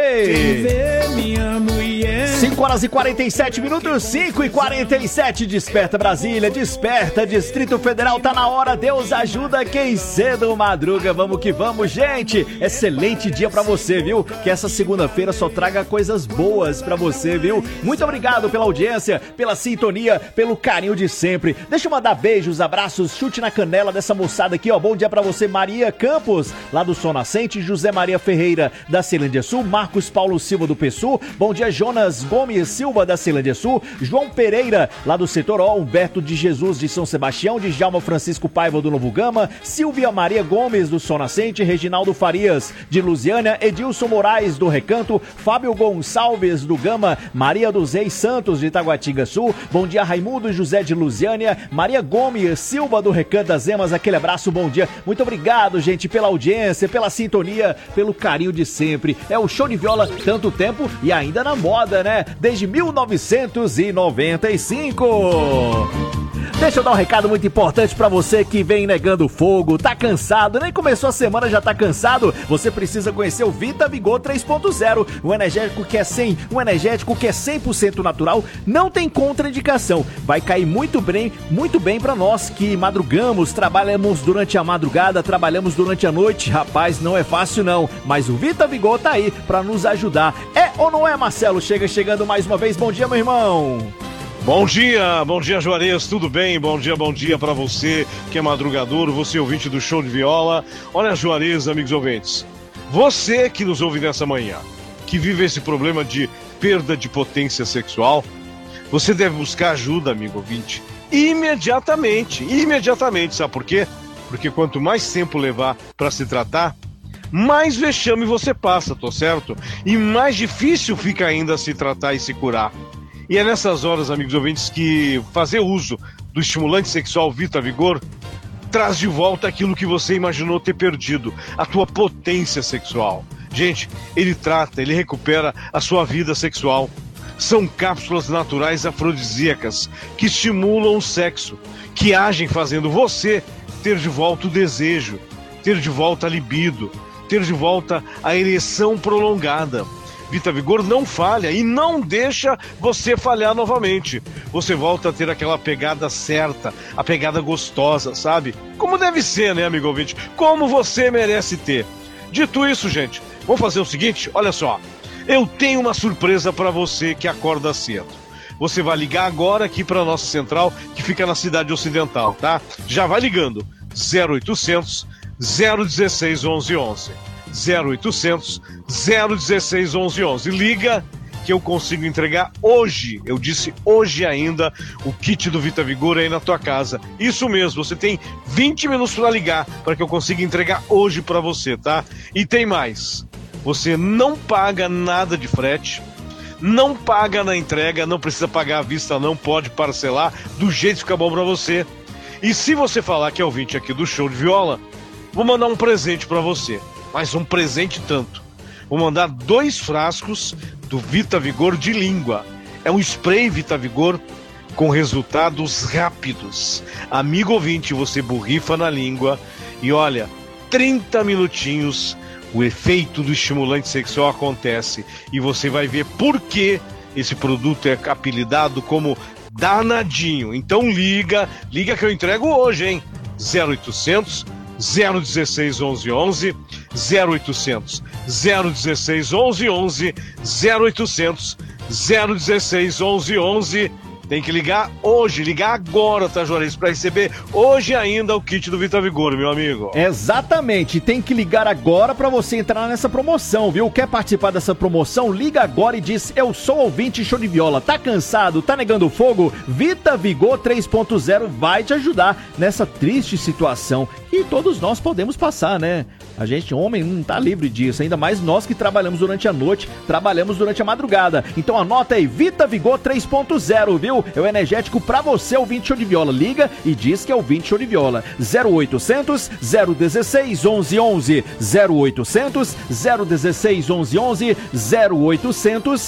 você. Minha mulher. cinco horas e quarenta e sete minutos, cinco e quarenta e sete. Desperta Brasília, desperta Distrito Federal, tá na hora. Deus ajuda quem cedo madruga. Vamos que vamos, gente. Excelente dia pra você, viu? Que essa segunda-feira só traga coisas boas pra você, viu? Muito obrigado pela audiência, pela sintonia, pelo carinho de sempre. Deixa eu mandar beijos, abraços, chute na canela dessa moçada aqui, ó. Bom dia pra você, Maria Campos, lá do Sol Nascente, José Maria Ferreira, da Ceilândia Sul, Marcos Paulo Silva, do P SU. Bom dia, Jonas Gomes Silva, da Ceilândia Sul, João Pereira, lá do Setor O, Humberto de Jesus, de São Sebastião, de Djalma Francisco Paiva, do Novo Gama, Silvia Maria Gomes, do Sol Nascente, Reginaldo Farias, de Lusiânia, Edilson Moraes, do Recanto, Fábio Gonçalves, do Gama, Maria dos Reis Santos, de Taguatinga Sul. Bom dia, Raimundo José, de Lusiânia, Maria Gomes Silva, do Recanto das Emas. Aquele abraço, bom dia. Muito obrigado, gente, pela audiência, pela sintonia, pelo carinho de sempre. É o Show de Viola, tanto tempo e ainda na moda, né? Desde mil novecentos e noventa e cinco. Deixa eu dar um recado muito importante pra você que vem negando fogo, tá cansado, nem começou a semana já tá cansado. Você precisa conhecer o Vita Vigor três ponto zero, um energético que é cem, um energético que é cem por cento natural, não tem contraindicação. Vai cair muito bem, muito bem pra nós que madrugamos, trabalhamos durante a madrugada, trabalhamos durante a noite. Rapaz, não é fácil não, mas o Vita Vigor tá aí pra nos ajudar. É ou não é, Marcelo? Chega chegando mais uma vez. Bom dia, meu irmão. Bom dia, bom dia, Juarez, tudo bem? Bom dia, bom dia pra você que é madrugador, você ouvinte do Show de Viola. Olha, Juarez, amigos ouvintes, você que nos ouve nessa manhã, que vive esse problema de perda de potência sexual, você deve buscar ajuda, amigo ouvinte, imediatamente, imediatamente, sabe por quê? Porque quanto mais tempo levar pra se tratar, mais vexame você passa, tô certo? E mais difícil fica ainda se tratar e se curar. E é nessas horas, amigos ouvintes, que fazer uso do estimulante sexual Vita Vigor traz de volta aquilo que você imaginou ter perdido, a tua potência sexual. Gente, ele trata, ele recupera a sua vida sexual. São cápsulas naturais afrodisíacas que estimulam o sexo, que agem fazendo você ter de volta o desejo, ter de volta a libido, ter de volta a ereção prolongada. Vita Vigor não falha e não deixa você falhar novamente. Você volta a ter aquela pegada certa, a pegada gostosa, sabe? Como deve ser, né, amigo ouvinte? Como você merece ter. Dito isso, gente, vamos fazer o seguinte, olha só. Eu tenho uma surpresa para você que acorda cedo. Você vai ligar agora aqui para nossa central, que fica na cidade ocidental, tá? Já vai ligando. zero oitocentos, zero dezesseis, onze onze. zero oitocentos, zero dezesseis, onze onze. Liga que eu consigo entregar hoje, eu disse hoje ainda, o kit do Vita Vigor aí na tua casa. Isso mesmo, você tem vinte minutos para ligar, para que eu consiga entregar hoje para você, tá? E tem mais, você não paga nada de frete, não paga na entrega, não precisa pagar à vista não, pode parcelar, do jeito que fica bom para você. E se você falar que é ouvinte aqui do Show de Viola, vou mandar um presente para você. Mas um presente tanto. Vou mandar dois frascos do Vita Vigor de língua. É um spray Vita Vigor com resultados rápidos. Amigo ouvinte, você borrifa na língua e olha, trinta minutinhos, o efeito do estimulante sexual acontece e você vai ver por que esse produto é apelidado como danadinho. Então liga, liga que eu entrego hoje, hein? zero oitocentos, zero dezesseis, onze onze, zero oitocentos, zero dezesseis, onze onze, zero oitocentos, zero dezesseis, onze onze. Tem que ligar hoje, ligar agora, tá, Juarez? Pra receber hoje ainda o kit do Vita Vigor, meu amigo. Exatamente, tem que ligar agora pra você entrar nessa promoção, viu? Quer participar dessa promoção? Liga agora e diz, eu sou ouvinte Show de Viola. Tá cansado? Tá negando fogo? Vita Vigor três ponto zero vai te ajudar nessa triste situação que todos nós podemos passar, né? A gente, homem, não tá livre disso, ainda mais nós que trabalhamos durante a noite, trabalhamos durante a madrugada. Então anota aí, Vita Vigor três ponto zero, viu? É o energético pra você, ouvinte Show de Viola. Liga e diz que é ouvinte Show de Viola. zero oitocentos, zero dezesseis, onze onze. zero oitocentos, zero dezesseis, onze onze. zero oitocentos,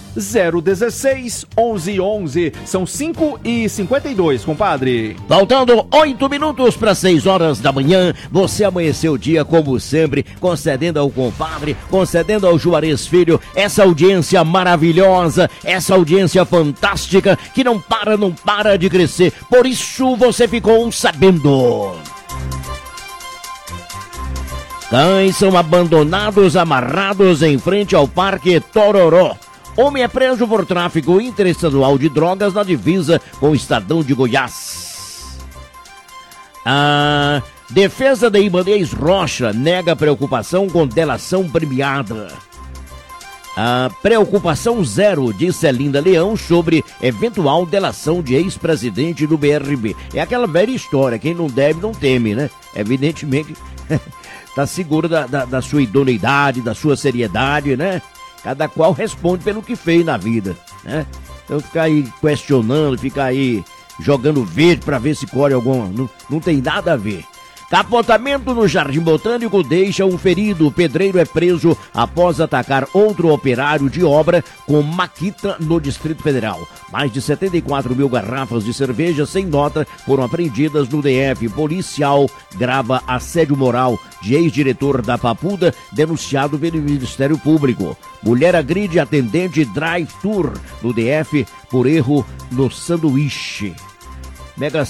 zero um seis, onze onze. São cinco e cinquenta e dois, compadre. Faltando oito minutos para seis horas da manhã, você amanheceu o dia como sempre, concedendo ao compadre, concedendo ao Juarez Filho, essa audiência maravilhosa, essa audiência fantástica, que não para, não para de crescer. Por isso você ficou sabendo. Cães são abandonados, amarrados em frente ao Parque Tororó. Homem é preso por tráfico interestadual de drogas na divisa com o Estadão de Goiás. A defesa de Ibanez Rocha nega preocupação com delação premiada. A preocupação zero, disse Celinda Leão, sobre eventual delação de ex-presidente do B R B. É aquela velha história, quem não deve não teme, né? Evidentemente, tá seguro da, da, da sua idoneidade, da sua seriedade, né? Cada qual responde pelo que fez na vida, né? Então ficar aí questionando, ficar aí jogando verde pra ver se colhe alguma... Não, não tem nada a ver. Capotamento no Jardim Botânico deixa um ferido. O pedreiro é preso após atacar outro operário de obra com maquita no Distrito Federal. Mais de setenta e quatro mil garrafas de cerveja sem nota foram apreendidas no D F. Policial grava assédio moral de ex-diretor da Papuda, denunciado pelo Ministério Público. Mulher agride atendente drive-tour no D F por erro no sanduíche. Mega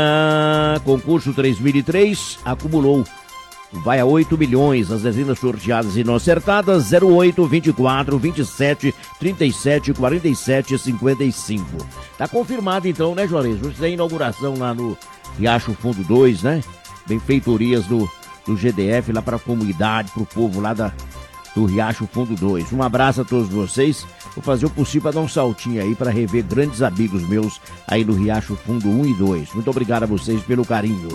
Sena, concurso três mil e três, acumulou, vai a oito milhões, as dezenas sorteadas e não acertadas, zero oito, vinte e quatro, vinte e sete, trinta e sete, quarenta e sete, cinquenta e cinco. Tá confirmado então, né, Juarez? Hoje tem inauguração lá no Riacho Fundo dois, né? Benfeitorias do, do G D F lá para a comunidade, para o povo lá da, do Riacho Fundo dois. Um abraço a todos vocês. Vou fazer o possível para dar um saltinho aí para rever grandes amigos meus aí no Riacho Fundo um e dois. Muito obrigado a vocês pelo carinho.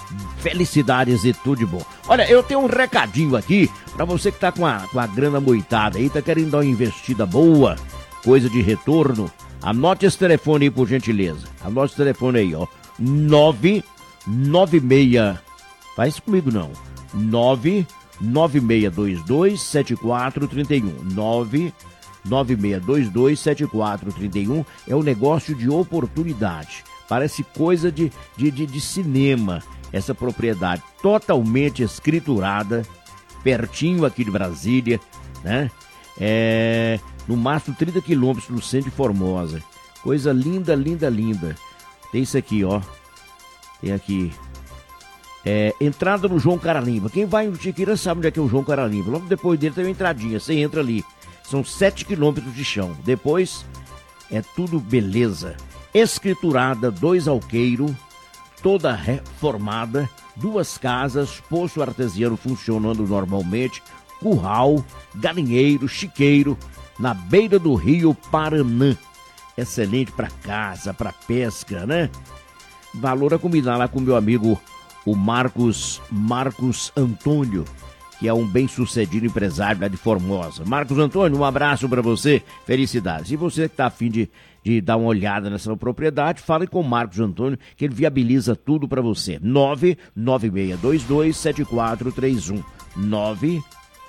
Felicidades e tudo de bom. Olha, eu tenho um recadinho aqui para você que tá com a, com a grana moitada aí, tá querendo dar uma investida boa, coisa de retorno. Anote esse telefone aí, por gentileza. Anote esse telefone aí, ó. nove nove seis... Faz isso comigo não. nove nove seis dois dois sete quatro três um. nove nove seis dois dois sete quatro três um é um negócio de oportunidade. Parece coisa de, de, de, de cinema, essa propriedade totalmente escriturada, pertinho aqui de Brasília, né? É, no máximo trinta quilômetros do centro de Formosa. Coisa linda, linda, linda. Tem isso aqui, ó. Tem aqui. É, entrada no João Caralimba. Quem vai no Tiquira sabe onde é que é o João Caralimba. Logo depois dele tem uma entradinha, você entra ali. São sete quilômetros de chão. Depois é tudo beleza. Escriturada, dois alqueiro, toda reformada, duas casas, poço artesiano funcionando normalmente, curral, galinheiro, chiqueiro, na beira do rio Paranã. Excelente para caça, para pesca, né? Valor a combinar lá com meu amigo, o Marcos, Marcos Antônio, que é um bem-sucedido empresário lá de Formosa. Marcos Antônio, um abraço para você, felicidades. E você que está a fim de, de dar uma olhada nessa propriedade, fale com o Marcos Antônio, que ele viabiliza tudo para você. nove nove seis dois dois sete quatro três um. nove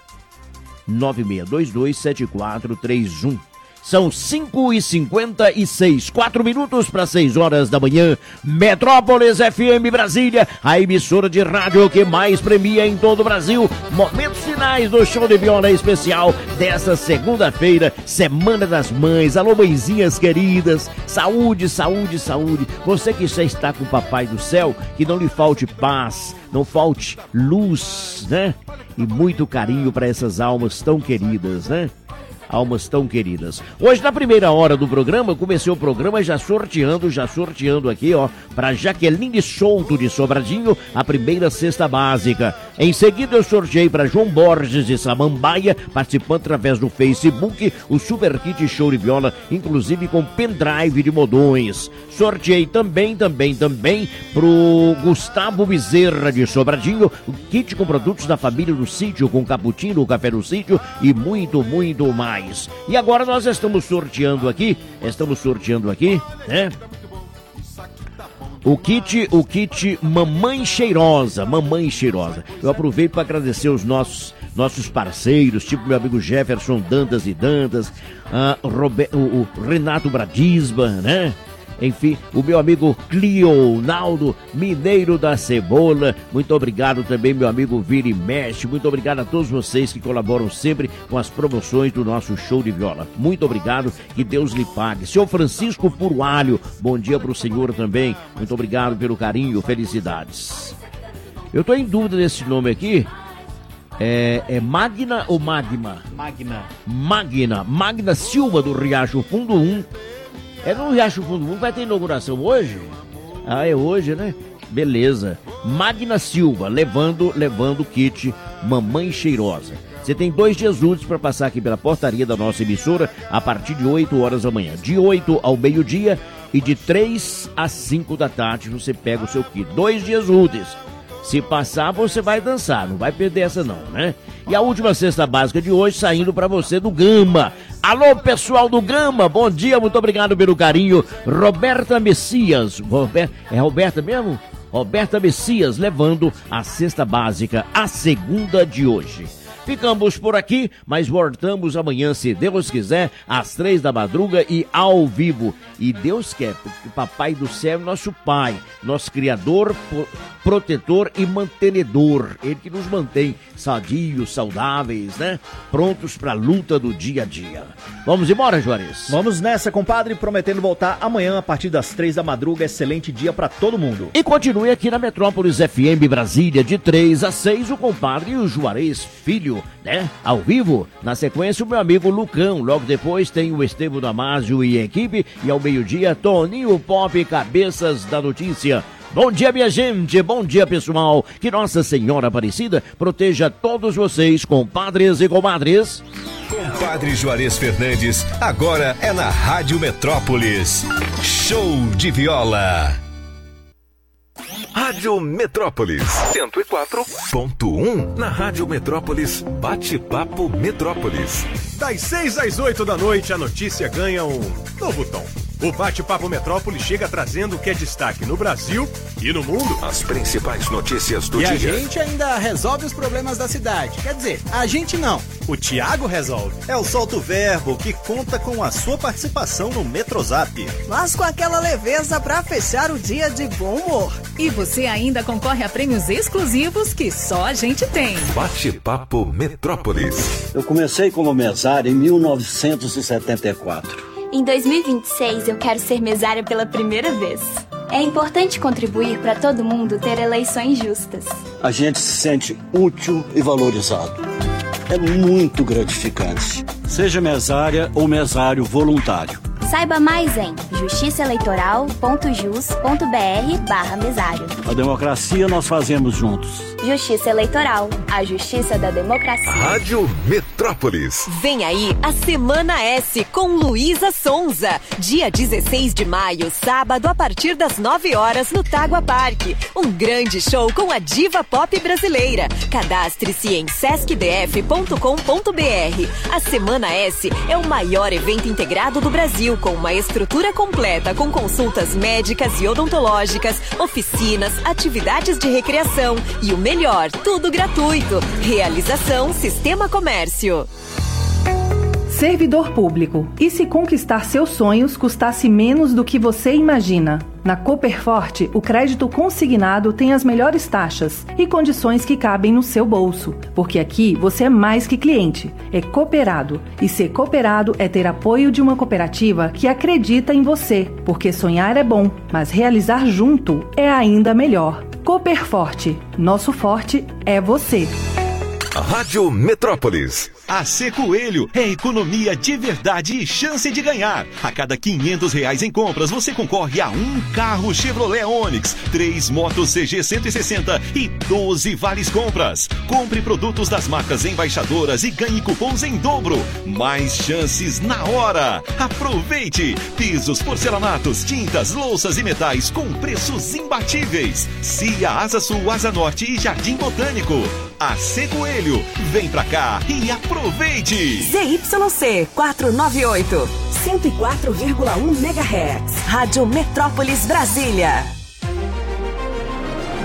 nove seis dois dois sete quatro três um. São cinco e cinquenta e seis, quatro minutos para seis horas da manhã. Metrópolis F M Brasília, a emissora de rádio que mais premia em todo o Brasil. Momentos finais do show de viola especial dessa segunda-feira, Semana das Mães. Alô, mãezinhas queridas, saúde, saúde, saúde. Você que já está com o Papai do Céu, que não lhe falte paz, não falte luz, né? E muito carinho para essas almas tão queridas, né? Almas tão queridas. Hoje, na primeira hora do programa, eu comecei o programa já sorteando, já sorteando aqui, ó, para Jaqueline Souto de Sobradinho, a primeira cesta básica. Em seguida, eu sorteei para João Borges de Samambaia, participando através do Facebook, o Super Kit Show de Viola, inclusive com pendrive de modões. Sorteei também, também, também pro Gustavo Bezerra de Sobradinho, o kit com produtos da família do sítio, com cappuccino, café do sítio e muito, muito mais. E agora nós estamos sorteando aqui, estamos sorteando aqui, né? O kit, o kit Mamãe Cheirosa, Mamãe Cheirosa. Eu aproveito para agradecer os nossos, nossos parceiros, tipo meu amigo Jefferson Dantas e Dantas, ah, Robert, o, o Renato Bradisba, né? Enfim, o meu amigo Cleonaldo Mineiro da Cebola, muito obrigado também meu amigo Vira e Mexe, muito obrigado a todos vocês que colaboram sempre com as promoções do nosso show de viola, muito obrigado, que Deus lhe pague. Senhor Francisco Purualho, bom dia para o senhor também, muito obrigado pelo carinho, felicidades. Eu tô em dúvida desse nome aqui, é, é Magna ou Magma? Magna. Magna, Magna Silva do Riacho Fundo um. É no Riacho Fundo um, vai ter inauguração hoje? Ah, é hoje, né? Beleza. Magna Silva, levando, levando o kit Mamãe Cheirosa. Você tem dois dias úteis para passar aqui pela portaria da nossa emissora a partir de oito horas da manhã. De oito ao meio-dia e de três às cinco da tarde você pega o seu kit. Dois dias úteis. Se passar, você vai dançar, não vai perder essa não, né? E a última cesta básica de hoje saindo para você do Gama. Alô, pessoal do Gama, bom dia, muito obrigado pelo carinho. Roberta Messias, Robert, é Roberta mesmo? Roberta Messias levando a cesta básica, a segunda de hoje. Ficamos por aqui, mas voltamos amanhã, se Deus quiser, às três da madruga e ao vivo. E Deus quer, porque o Papai do Céu é nosso Pai, nosso Criador, protetor e mantenedor. Ele que nos mantém sadios, saudáveis, né? Prontos para a luta do dia a dia. Vamos embora, Juarez? Vamos nessa, compadre, prometendo voltar amanhã a partir das três da madruga. Excelente dia para todo mundo. E continue aqui na Metrópolis F M Brasília, de três às seis, o compadre e o Juarez Filho, né? Ao vivo. Na sequência, o meu amigo Lucão. Logo depois tem o Estevam Damasio e equipe. E ao meio-dia, Toninho Pop, cabeças da notícia. Bom dia, minha gente, bom dia, pessoal. Que Nossa Senhora Aparecida proteja todos vocês, compadres e comadres. Compadre Juarez Fernandes, agora é na Rádio Metrópolis. Show de viola. Rádio Metrópolis, cento e quatro ponto um. Na Rádio Metrópolis, bate-papo Metrópolis. Das seis às oito da noite, a notícia ganha um novo tom. O Bate-Papo Metrópole chega trazendo o que é destaque no Brasil e no mundo. As principais notícias do e dia. E a gente ainda resolve os problemas da cidade. Quer dizer, a gente não. O Thiago resolve. É o Solta o Verbo, que conta com a sua participação no Metrozap. Mas com aquela leveza pra fechar o dia de bom humor. E você ainda concorre a prêmios exclusivos que só a gente tem. Bate-Papo Metrópolis. Eu comecei como mesário em mil novecentos e setenta e quatro. Em dois mil e vinte e seis, eu quero ser mesária pela primeira vez. É importante contribuir para todo mundo ter eleições justas. A gente se sente útil e valorizado. É muito gratificante. Seja mesária ou mesário voluntário. Saiba mais em justiçaeleitoral.jus.br barra mesário. A democracia nós fazemos juntos. Justiça Eleitoral, a justiça da democracia. Rádio Metrópolis. Vem aí a Semana S com Luísa Sonza. Dia dezesseis de maio, sábado, a partir das nove horas, no Tágua Parque. Um grande show com a diva pop brasileira. Cadastre-se em sesc d f ponto com ponto b r. A Semana S é o maior evento integrado do Brasil, com uma estrutura completa com consultas médicas e odontológicas, oficinas, atividades de recreação e o melhor, tudo gratuito. Realização Sistema Comércio. Servidor público. E se conquistar seus sonhos custasse menos do que você imagina? Na Cooperforte, o crédito consignado tem as melhores taxas e condições que cabem no seu bolso. Porque aqui você é mais que cliente, é cooperado. E ser cooperado é ter apoio de uma cooperativa que acredita em você. Porque sonhar é bom, mas realizar junto é ainda melhor. Cooperforte, nosso forte é você. Rádio Metrópolis. A C Coelho é economia de verdade e chance de ganhar. A cada quinhentos reais em compras, você concorre a um carro Chevrolet Onix, três motos C G cento e sessenta e doze vales compras. Compre produtos das marcas embaixadoras e ganhe cupons em dobro. Mais chances na hora. Aproveite! Pisos, porcelanatos, tintas, louças e metais com preços imbatíveis. Cia, Asa Sul, Asa Norte e Jardim Botânico. A C Coelho, vem pra cá e aproveite! Z Y C quatrocentos e noventa e oito, cento e quatro vírgula um megahertz. Rádio Metrópolis Brasília.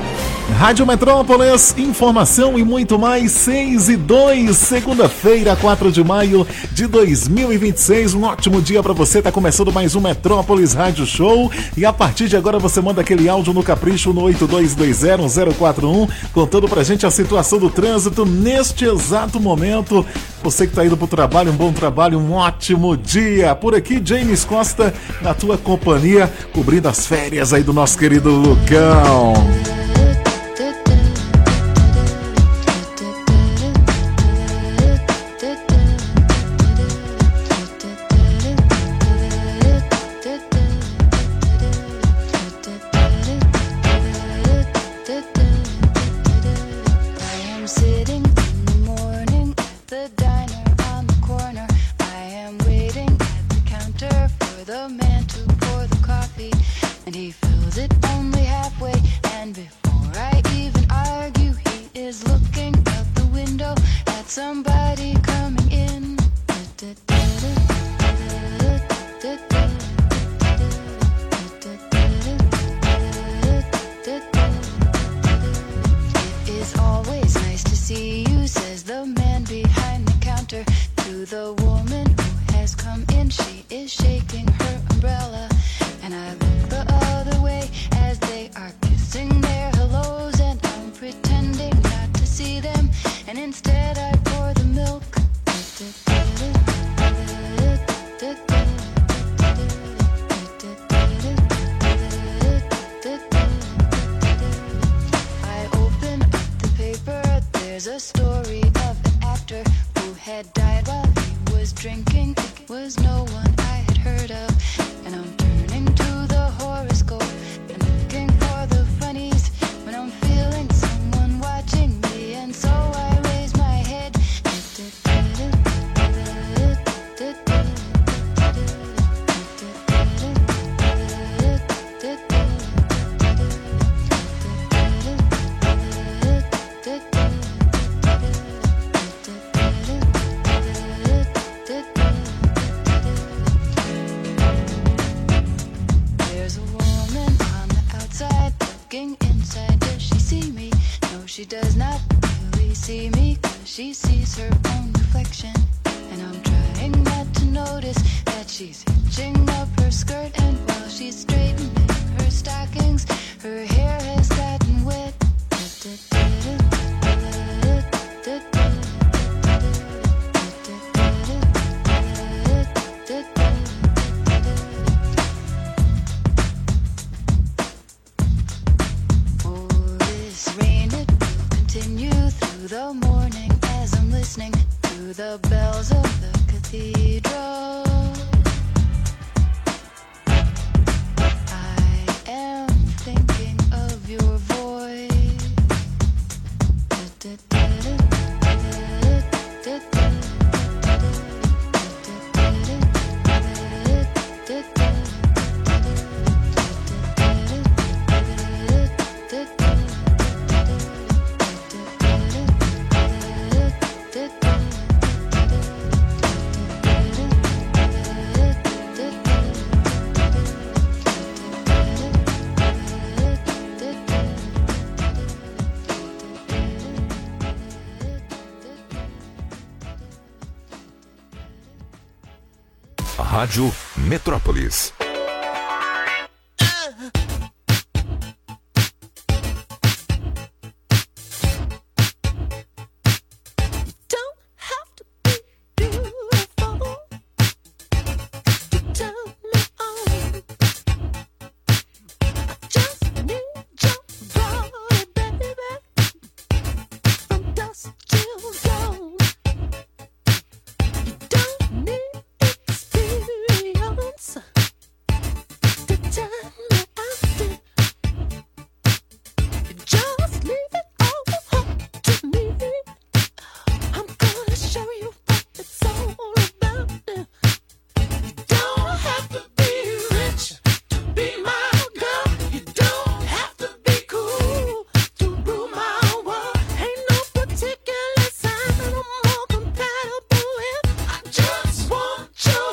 Rádio Metrópolis, informação e muito mais, seis e dois, segunda-feira, quatro de maio de dois mil e vinte e seis, um ótimo dia para você, tá começando mais um Metrópolis Rádio Show, e a partir de agora você manda aquele áudio no Capricho no oito dois dois zero zero quatro um, contando pra gente a situação do trânsito neste exato momento. Você que tá indo pro trabalho, um bom trabalho, um ótimo dia. Por aqui, James Costa, na tua companhia, cobrindo as férias aí do nosso querido Lucão. Rádio Metrópolis.